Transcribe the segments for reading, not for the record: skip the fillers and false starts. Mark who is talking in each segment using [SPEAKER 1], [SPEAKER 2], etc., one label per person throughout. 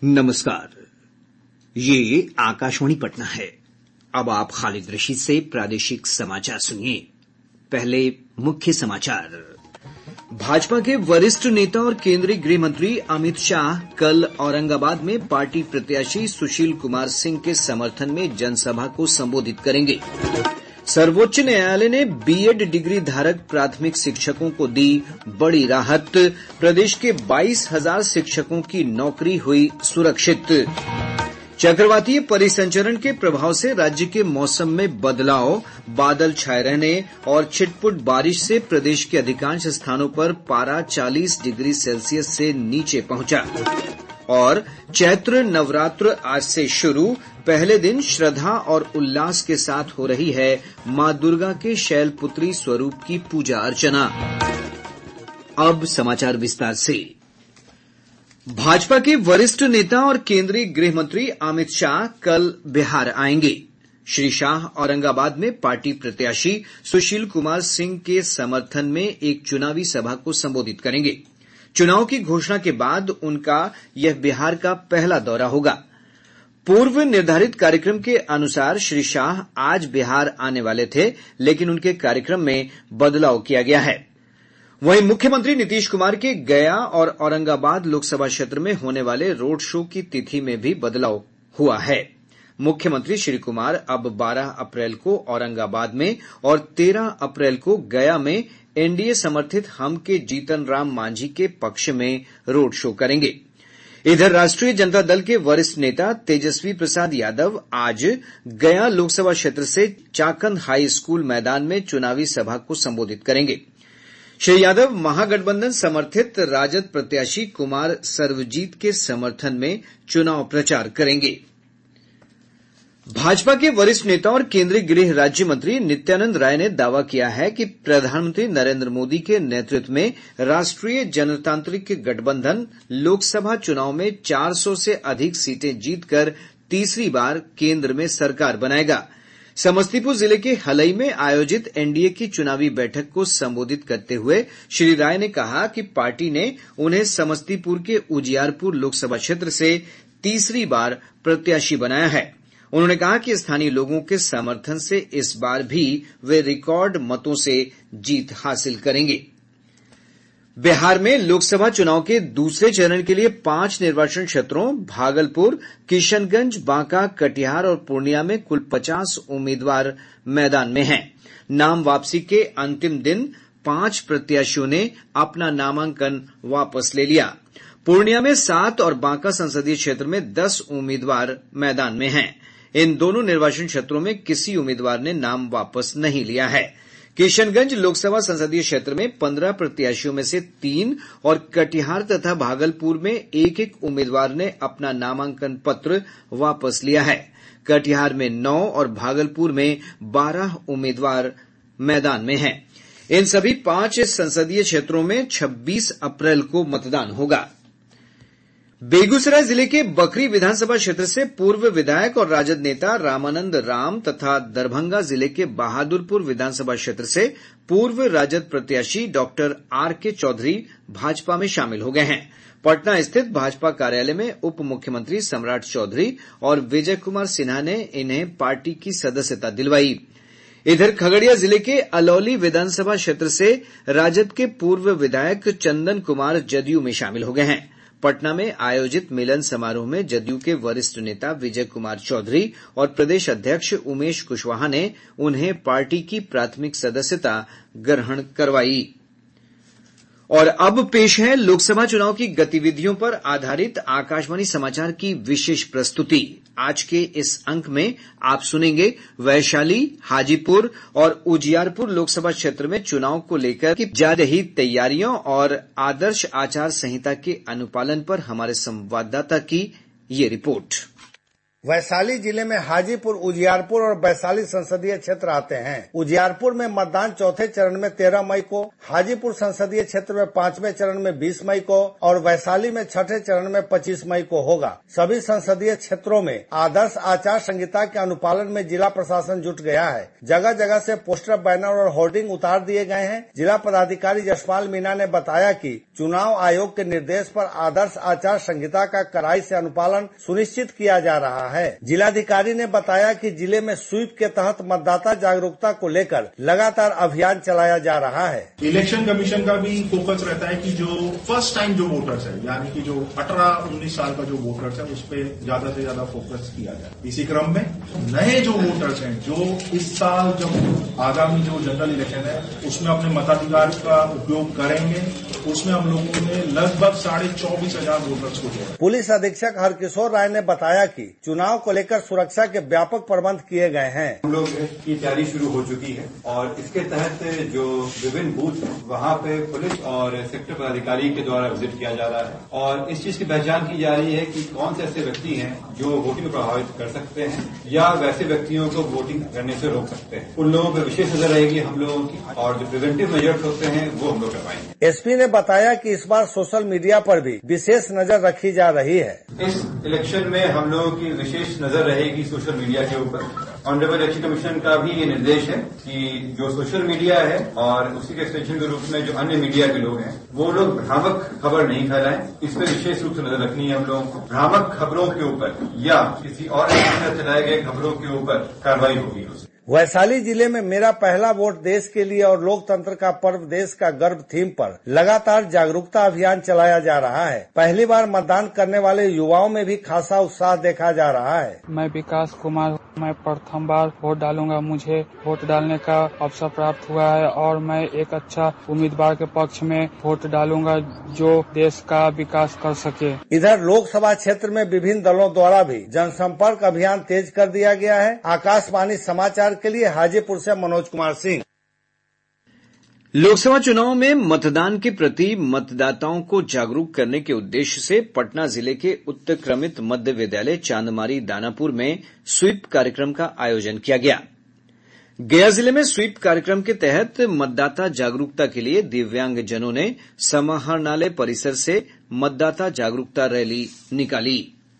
[SPEAKER 1] नमस्कार। ये आकाशवाणी पटना है। अब आप खालिद रशीद से प्रादेशिक समाचार सुनिए। पहले मुख्य समाचार। भाजपा के वरिष्ठ नेता और केंद्रीय गृह मंत्री अमित शाह कल औरंगाबाद में पार्टी प्रत्याशी सुशील कुमार सिंह के समर्थन में जनसभा को संबोधित करेंगे। सर्वोच्च न्यायालय ने बीएड डिग्री धारक प्राथमिक शिक्षकों को दी बड़ी राहत। प्रदेश के 22,000 शिक्षकों की नौकरी हुई सुरक्षित। चक्रवातीय परिसंचरण के प्रभाव से राज्य के मौसम में बदलाव, बादल छाये रहने और छिटपुट बारिश से प्रदेश के अधिकांश स्थानों पर पारा 40 डिग्री सेल्सियस से नीचे पहुंचा। और चैत्र नवरात्र आज से शुरू। पहले दिन श्रद्धा और उल्लास के साथ हो रही है मां दुर्गा के शैलपुत्री स्वरूप की पूजा अर्चना। अब समाचार विस्तार से। भाजपा के वरिष्ठ नेता और केंद्रीय गृह मंत्री अमित शाह कल बिहार आएंगे। श्री शाह औरंगाबाद में पार्टी प्रत्याशी सुशील कुमार सिंह के समर्थन में एक चुनावी सभा को संबोधित करेंगे। चुनाव की घोषणा के बाद उनका यह बिहार का पहला दौरा होगा। पूर्व निर्धारित कार्यक्रम के अनुसार श्री शाह आज बिहार आने वाले थे, लेकिन उनके कार्यक्रम में बदलाव किया गया है। वहीं मुख्यमंत्री नीतीश कुमार के गया और औरंगाबाद लोकसभा क्षेत्र में होने वाले रोड शो की तिथि में भी बदलाव हुआ है। मुख्यमंत्री श्री कुमार अब 12 अप्रैल को औरंगाबाद में और 13 अप्रैल को गया में एनडीए समर्थित हम के जीतन राम मांझी के पक्ष में रोड शो करेंगे। इधर राष्ट्रीय जनता दल के वरिष्ठ नेता तेजस्वी प्रसाद यादव आज गया लोकसभा क्षेत्र से चाकंद हाई स्कूल मैदान में चुनावी सभा को संबोधित करेंगे। श्री यादव महागठबंधन समर्थित राजद प्रत्याशी कुमार सर्वजीत के समर्थन में चुनाव प्रचार करेंगे। भाजपा के वरिष्ठ नेता और केंद्रीय गृह राज्य मंत्री नित्यानंद राय ने दावा किया है कि प्रधानमंत्री नरेंद्र मोदी के नेतृत्व में राष्ट्रीय जनतांत्रिक गठबंधन लोकसभा चुनाव में 400 से अधिक सीटें जीतकर तीसरी बार केंद्र में सरकार बनाएगा। समस्तीपुर जिले के हलई में आयोजित एनडीए की चुनावी बैठक को संबोधित करते हुए श्री राय ने कहा कि पार्टी ने उन्हें समस्तीपुर के उजियारपुर लोकसभा क्षेत्र से तीसरी बार प्रत्याशी बनाया है। उन्होंने कहा कि स्थानीय लोगों के समर्थन से इस बार भी वे रिकॉर्ड मतों से जीत हासिल करेंगे। बिहार में लोकसभा चुनाव के दूसरे चरण के लिए 5 निर्वाचन क्षेत्रों भागलपुर, किशनगंज, बांका, कटिहार और पूर्णिया में कुल 50 उम्मीदवार मैदान में हैं। नाम वापसी के अंतिम दिन 5 प्रत्याशियों ने अपना नामांकन वापस ले लिया। पूर्णिया में 7 और बांका संसदीय क्षेत्र में 10 उम्मीदवार मैदान में हैं। इन दोनों निर्वाचन क्षेत्रों में किसी उम्मीदवार ने नाम वापस नहीं लिया है। किशनगंज लोकसभा संसदीय क्षेत्र में 15 प्रत्याशियों में से 3 और कटिहार तथा भागलपुर में एक उम्मीदवार ने अपना नामांकन पत्र वापस लिया है। कटिहार में 9 और भागलपुर में 12 उम्मीदवार मैदान में हैं। इन सभी 5 संसदीय क्षेत्रों में 26 अप्रैल को मतदान होगा। बेगूसराय जिले के बखरी विधानसभा क्षेत्र से पूर्व विधायक और राजद नेता रामानंद राम तथा दरभंगा जिले के बहादुरपुर विधानसभा क्षेत्र से पूर्व राजद प्रत्याशी डॉक्टर आर.के. चौधरी भाजपा में शामिल हो गए हैं। पटना स्थित भाजपा कार्यालय में उप मुख्यमंत्री सम्राट चौधरी और विजय कुमार सिन्हा ने इन्हें पार्टी की सदस्यता दिलवाई। इधर खगड़िया जिले के अलौली विधानसभा क्षेत्र से राजद के पूर्व विधायक चंदन कुमार जदयू में शामिल हो गए हैं। पटना में आयोजित मिलन समारोह में जदयू के वरिष्ठ नेता विजय कुमार चौधरी और प्रदेश अध्यक्ष उमेश कुशवाहा ने उन्हें पार्टी की प्राथमिक सदस्यता ग्रहण करवाई। और अब पेश है लोकसभा चुनाव की गतिविधियों पर आधारित आकाशवाणी समाचार की विशेष प्रस्तुति। आज के इस अंक में आप सुनेंगे वैशाली, हाजीपुर और उजियारपुर लोकसभा क्षेत्र में चुनाव को लेकर की जा रही तैयारियों और आदर्श आचार संहिता के अनुपालन पर हमारे संवाददाता की ये रिपोर्ट।
[SPEAKER 2] वैशाली जिले में हाजीपुर, उजियारपुर और वैशाली संसदीय क्षेत्र आते हैं। उजियारपुर में मतदान चौथे चरण में 13 मई को, हाजीपुर संसदीय क्षेत्र में 5वें चरण में 20 मई को और वैशाली में छठे चरण में 25 मई को होगा। सभी संसदीय क्षेत्रों में आदर्श आचार संहिता के अनुपालन में जिला प्रशासन जुट गया है। जगह जगह से पोस्टर, बैनर और होर्डिंग उतार दिए गए हैं। जिला पदाधिकारी जसपाल मीणा ने बताया कि चुनाव आयोग के निर्देश पर आदर्श आचार संहिता का कड़ाई से अनुपालन सुनिश्चित किया जा रहा है। जिलाधिकारी ने बताया कि जिले में स्वीप के तहत मतदाता जागरूकता को लेकर लगातार अभियान चलाया जा रहा है।
[SPEAKER 3] इलेक्शन कमीशन का भी फोकस रहता है कि जो फर्स्ट टाइम जो वोटर्स है, यानी कि जो 18-19 साल का जो वोटर्स है, उस पर ज्यादा से ज्यादा फोकस किया जाए। इसी क्रम में नए जो वोटर्स हैं, जो इस साल जब आगामी जो जनरल इलेक्शन है उसमें अपने मताधिकार का उपयोग करेंगे, उसमें हम लोगों ने लगभग 24,500 वोटर्स को जोड़ा।
[SPEAKER 2] पुलिस अधीक्षक हरकिशोर राय ने बताया कि चुनाव को लेकर सुरक्षा के व्यापक प्रबंध किए गए हैं।
[SPEAKER 4] हम लोग की तैयारी शुरू हो चुकी है और इसके तहत जो विभिन्न बूथ है वहाँ पे पुलिस और सेक्टर पदाधिकारी के द्वारा विजिट किया जा रहा है और इस चीज की पहचान की जा रही है कि कौन से ऐसे व्यक्ति हैं जो वोटिंग को प्रभावित कर सकते हैं या वैसे व्यक्तियों को वोटिंग करने से रोक सकते हैं। उन लोगों पर विशेष नजर रहेगी हम लोगों की और जो प्रिवेंटिव मेजर्स होते हैं वो हम लोग करवाएंगे।
[SPEAKER 2] एसपी ने बताया कि इस बार सोशल मीडिया पर भी विशेष नजर रखी जा रही है।
[SPEAKER 4] इस इलेक्शन में हम लोगों की विशेष नजर रहेगी सोशल मीडिया के ऊपर। ऑनरेबल इलेक्शन कमीशन का भी ये निर्देश है कि जो सोशल मीडिया है और उसी के एक्सटेंशन के रूप में जो अन्य मीडिया के लोग हैं वो लोग भ्रामक खबर नहीं फैलाएं। इस पर विशेष रूप से नजर रखनी है हम लोगों को। भ्रामक खबरों के ऊपर या किसी और चलाए गए खबरों के ऊपर कार्रवाई होगी।
[SPEAKER 2] वैशाली जिले में मेरा पहला वोट देश के लिए और लोकतंत्र का पर्व देश का गर्व थीम पर लगातार जागरूकता अभियान चलाया जा रहा है। पहली बार मतदान करने वाले युवाओं में भी खासा उत्साह देखा जा रहा है।
[SPEAKER 5] मैं विकास कुमार, मैं प्रथम बार वोट डालूंगा। मुझे वोट डालने का अवसर प्राप्त हुआ है और मैं एक अच्छा उम्मीदवार के पक्ष में वोट डालूंगा जो देश का विकास कर सके।
[SPEAKER 2] इधर लोकसभा क्षेत्र में विभिन्न दलों द्वारा भी जनसंपर्क अभियान तेज कर दिया गया है। आकाशवाणी समाचार के लिए हाजीपुर से मनोज कुमार सिंह।
[SPEAKER 1] लोकसभा चुनाव में मतदान के प्रति मतदाताओं को जागरूक करने के उद्देश्य से पटना जिले के उत्क्रमित मध्य विद्यालय चांदमारी दानापुर में स्वीप कार्यक्रम का आयोजन किया गया। गया जिले में स्वीप कार्यक्रम के तहत मतदाता जागरूकता के लिए दिव्यांगजनों ने समाहरणालय परिसर से मतदाता जागरूकता रैली निकाली।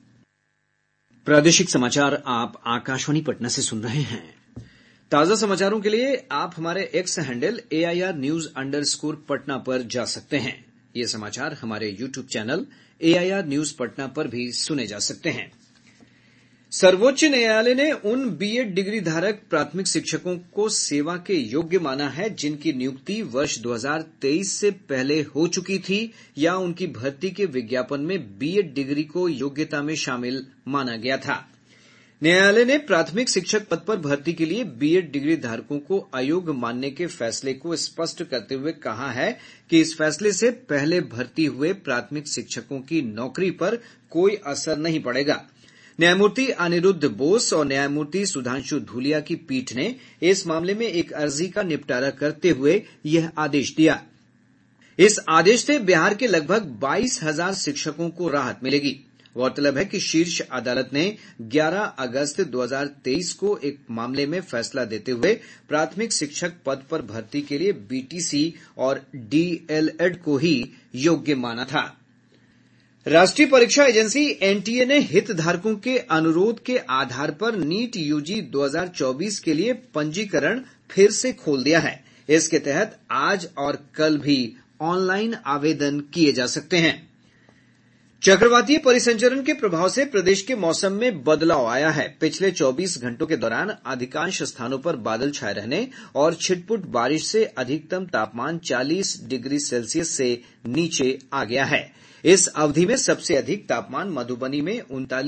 [SPEAKER 1] प्रादेशिक समाचार आप आकाशवाणी पटना से सुन रहे हैं। ताजा समाचारों के लिए आप हमारे एक्स हैंडल AIR_News_ पटना पर जा सकते हैं। ये समाचार हमारे YouTube channel AIR News Patna पर भी सुने जा सकते हैं। सर्वोच्च न्यायालय ने उन B.Ed डिग्री धारक प्राथमिक शिक्षकों को सेवा के योग्य माना है जिनकी नियुक्ति वर्ष 2023 से पहले हो चुकी थी या उनकी भर्ती के विज्ञापन में B.Ed डिग्री को योग्यता में शामिल माना गया था। न्यायालय ने प्राथमिक शिक्षक पद पर भर्ती के लिए B.Ed डिग्री धारकों को अयोग्य मानने के फैसले को स्पष्ट करते हुए कहा है कि इस फैसले से पहले भर्ती हुए प्राथमिक शिक्षकों की नौकरी पर कोई असर नहीं पड़ेगा। न्यायमूर्ति अनिरुद्ध बोस और न्यायमूर्ति सुधांशु धूलिया की पीठ ने इस मामले में एक अर्जी का निपटारा करते हुए यह आदेश दिया। इस आदेश से बिहार के लगभग 22,000 शिक्षकों को राहत मिलेगी। गौरतलब है कि शीर्ष अदालत ने 11 अगस्त 2023 को एक मामले में फैसला देते हुए प्राथमिक शिक्षक पद पर भर्ती के लिए BTC और DLED को ही योग्य माना था। राष्ट्रीय परीक्षा एजेंसी NTA ने हितधारकों के अनुरोध के आधार पर नीट UG 2024 के लिए पंजीकरण फिर से खोल दिया है। इसके तहत आज और कल भी ऑनलाइन आवेदन किए जा सकते हैं। चक्रवातीय परिसंचरण के प्रभाव से प्रदेश के मौसम में बदलाव आया है। पिछले 24 घंटों के दौरान अधिकांश स्थानों पर बादल छाये रहने और छिटपुट बारिश से अधिकतम तापमान 40 डिग्री सेल्सियस से नीचे आ गया है। इस अवधि में सबसे अधिक तापमान मधुबनी में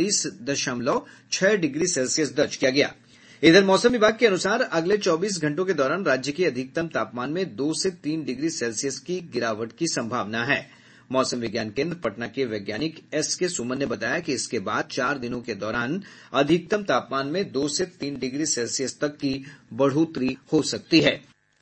[SPEAKER 1] 39.6 डिग्री सेल्सियस दर्ज किया गया। इधर मौसम विभाग के अनुसार अगले 24 घंटों के दौरान राज्य के अधिकतम तापमान में 2 से 3 डिग्री सेल्सियस की गिरावट की संभावना है। मौसम विज्ञान केंद्र पटना के वैज्ञानिक SK सुमन ने बताया कि इसके बाद 4 दिनों के दौरान अधिकतम तापमान में 2 से 3 डिग्री सेल्सियस तक की बढ़ोतरी हो सकती है।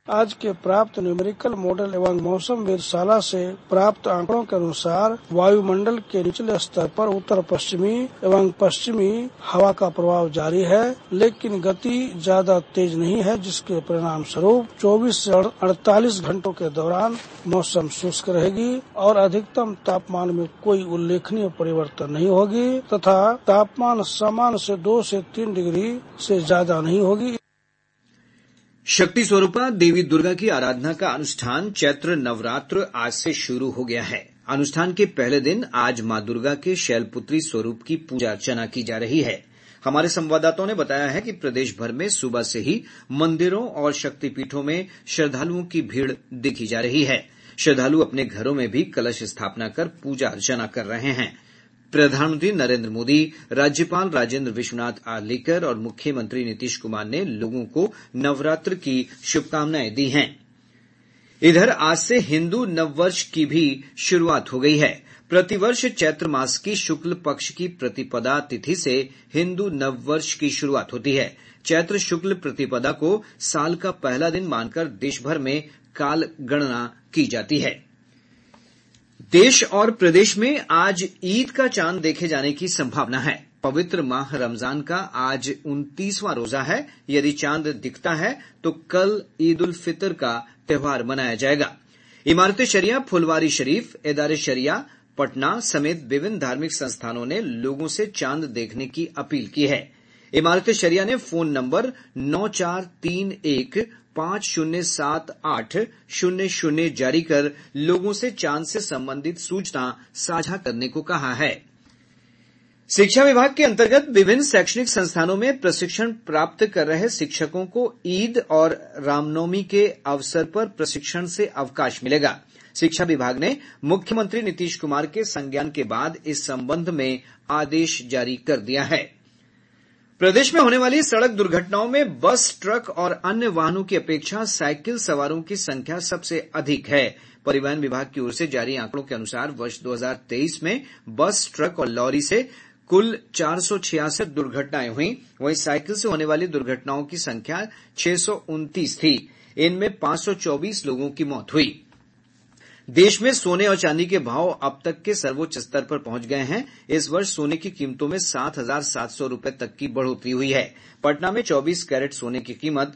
[SPEAKER 6] आज के प्राप्त न्यूमेरिकल मॉडल एवं मौसम वेधशाला से प्राप्त आंकड़ों के अनुसार वायुमंडल के निचले स्तर पर उत्तर पश्चिमी एवं पश्चिमी हवा का प्रभाव जारी है, लेकिन गति ज्यादा तेज नहीं है, जिसके परिणाम स्वरूप 24 से 48 घंटों के दौरान मौसम शुष्क रहेगी और अधिकतम तापमान में कोई उल्लेखनीय परिवर्तन नहीं होगी तथा तापमान सामान्य से 2 से 3 डिग्री से ज्यादा नहीं होगी।
[SPEAKER 1] शक्ति स्वरूपा देवी दुर्गा की आराधना का अनुष्ठान चैत्र नवरात्र आज से शुरू हो गया है। अनुष्ठान के पहले दिन आज मां दुर्गा के शैलपुत्री स्वरूप की पूजा अर्चना की जा रही है। हमारे संवाददाताओं ने बताया है कि प्रदेश भर में सुबह से ही मंदिरों और शक्तिपीठों में श्रद्धालुओं की भीड़ देखी जा रही है। श्रद्धालु अपने घरों में भी कलश स्थापना कर पूजा अर्चना कर रहे हैं। प्रधानमंत्री नरेंद्र मोदी, राज्यपाल राजेंद्र विश्वनाथ आर्लेकर और मुख्यमंत्री नीतीश कुमार ने लोगों को नवरात्र की शुभकामनाएं दी हैं। इधर आज से हिंदू नववर्ष की भी शुरुआत हो गई है। प्रतिवर्ष चैत्र मास की शुक्ल पक्ष की प्रतिपदा तिथि से हिंदू नववर्ष की शुरुआत होती है। चैत्र शुक्ल प्रतिपदा को साल का पहला दिन मानकर देश भर में काल गणना की जाती है। देश और प्रदेश में आज ईद का चांद देखे जाने की संभावना है। पवित्र माह रमजान का आज 29वां रोजा है। यदि चांद दिखता है तो कल ईद उल फितर का त्योहार मनाया जाएगा। इमारत शरिया फुलवारी शरीफ, एदारे शरिया पटना समेत विभिन्न धार्मिक संस्थानों ने लोगों से चांद देखने की अपील की है। इमारत शरिया ने फोन नंबर 9431507800 जारी कर लोगों से चांद से संबंधित सूचना साझा करने को कहा है। शिक्षा विभाग के अंतर्गत विभिन्न शैक्षणिक संस्थानों में प्रशिक्षण प्राप्त कर रहे शिक्षकों को ईद और रामनवमी के अवसर पर प्रशिक्षण से अवकाश मिलेगा। शिक्षा विभाग ने मुख्यमंत्री नीतीश कुमार के संज्ञान के बाद इस संबंध में आदेश जारी कर दिया है। प्रदेश में होने वाली सड़क दुर्घटनाओं में बस, ट्रक और अन्य वाहनों की अपेक्षा साइकिल सवारों की संख्या सबसे अधिक है। परिवहन विभाग की ओर से जारी आंकड़ों के अनुसार वर्ष 2023 में बस, ट्रक और लॉरी से कुल 466 दुर्घटनाएं हुई। वहीं साइकिल से होने वाली दुर्घटनाओं की संख्या 629 थी। इनमें 524 लोगों की मौत हुई। देश में सोने और चांदी के भाव अब तक के सर्वोच्च स्तर पर पहुंच गए हैं। इस वर्ष सोने की कीमतों में 7,700 रूपये तक की बढ़ोतरी हुई है। पटना में 24 कैरेट सोने की कीमत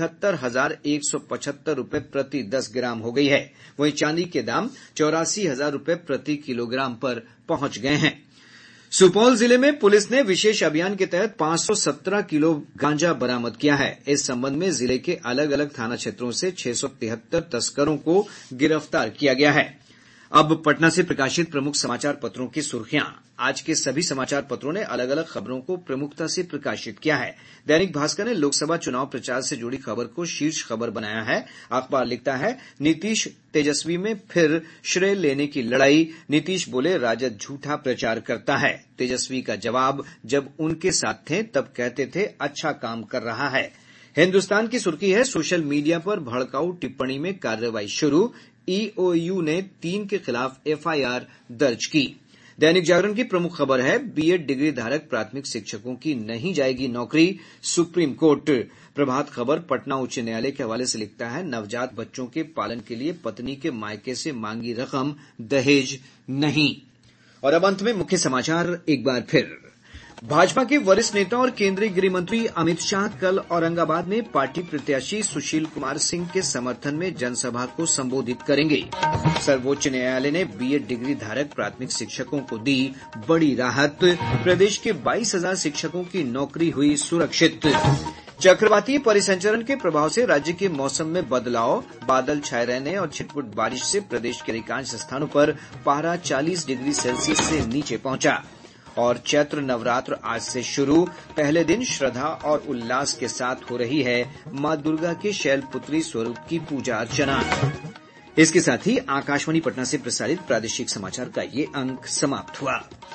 [SPEAKER 1] 71,175 रूपये प्रति 10 ग्राम हो गई है। वहीं चांदी के दाम 84,000 रूपये प्रति किलोग्राम पर पहुंच गए हैं। सुपौल जिले में पुलिस ने विशेष अभियान के तहत 517 किलो गांजा बरामद किया है। इस संबंध में जिले के अलग अलग थाना क्षेत्रों से 673 तस्करों को गिरफ्तार किया गया है। अब पटना से प्रकाशित प्रमुख समाचार पत्रों की सुर्खियां। आज के सभी समाचार पत्रों ने अलग अलग खबरों को प्रमुखता से प्रकाशित किया है। दैनिक भास्कर ने लोकसभा चुनाव प्रचार से जुड़ी खबर को शीर्ष खबर बनाया है। अखबार लिखता है, नीतीश तेजस्वी में फिर श्रेय लेने की लड़ाई। नीतीश बोले, राजद झूठा प्रचार करता है। तेजस्वी का जवाब, जब उनके साथ थे तब कहते थे अच्छा काम कर रहा है। हिन्दुस्तान की सुर्खी है, सोशल मीडिया पर भड़काऊ टिप्पणी में कार्रवाई शुरू। ईओयू ने 3 के खिलाफ एफआईआर दर्ज की। दैनिक जागरण की प्रमुख खबर है, बीएड डिग्री धारक प्राथमिक शिक्षकों की नहीं जाएगी नौकरी, सुप्रीम कोर्ट। प्रभात खबर पटना उच्च न्यायालय के हवाले से लिखता है, नवजात बच्चों के पालन के लिए पत्नी के मायके से मांगी रकम दहेज नहीं। और अब अंत में मुख्य समाचार एक बार फिर। भाजपा के वरिष्ठ नेता और केंद्रीय गृह मंत्री अमित शाह कल औरंगाबाद में पार्टी प्रत्याशी सुशील कुमार सिंह के समर्थन में जनसभा को संबोधित करेंगे। सर्वोच्च न्यायालय ने बीएड डिग्री धारक प्राथमिक शिक्षकों को दी बड़ी राहत। प्रदेश के 22,000 शिक्षकों की नौकरी हुई सुरक्षित। चक्रवातीय परिसंचरण के प्रभाव से राज्य के मौसम में बदलाव, बादल छाये रहने और छिटपुट बारिश से प्रदेश के अधिकांश स्थानों पर पारा 40 डिग्री सेल्सियस से नीचे पहुंचा। और चैत्र नवरात्र आज से शुरू। पहले दिन श्रद्धा और उल्लास के साथ हो रही है मां दुर्गा के शैलपुत्री स्वरूप की पूजा अर्चना। इसके साथ ही आकाशवाणी पटना से प्रसारित प्रादेशिक समाचार का ये अंक समाप्त हुआ।